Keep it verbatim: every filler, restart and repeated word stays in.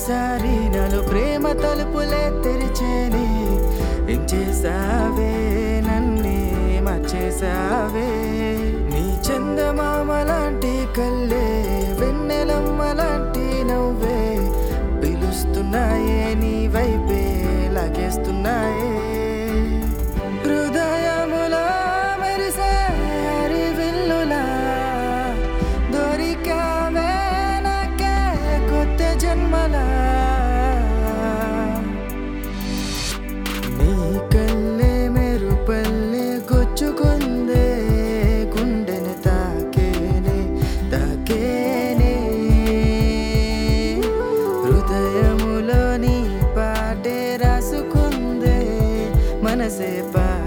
ఒక్కసారి నాలో ప్రేమ తలుపులే తెరిచేనే. ఏం చేసావే నన్నే మార్చేసావే. నీ చందమామ లాంటి కళ్ళే వెన్నెలమ్మ లాంటి నవ్వే పిలుస్తున్నాయే నీ వైపే లాగేస్తున్నాయే. హృదయములో మెరిసే హరివిల్లులా దొరికావే నాకే కొత్త జన్మలా. నీ కళ్ళే మెరుపల్లే గుచ్చుకుందే గుండెని తాకేనే తాకేనే. హృదయములో నీ పాటే రాసుకుందే మనసే పా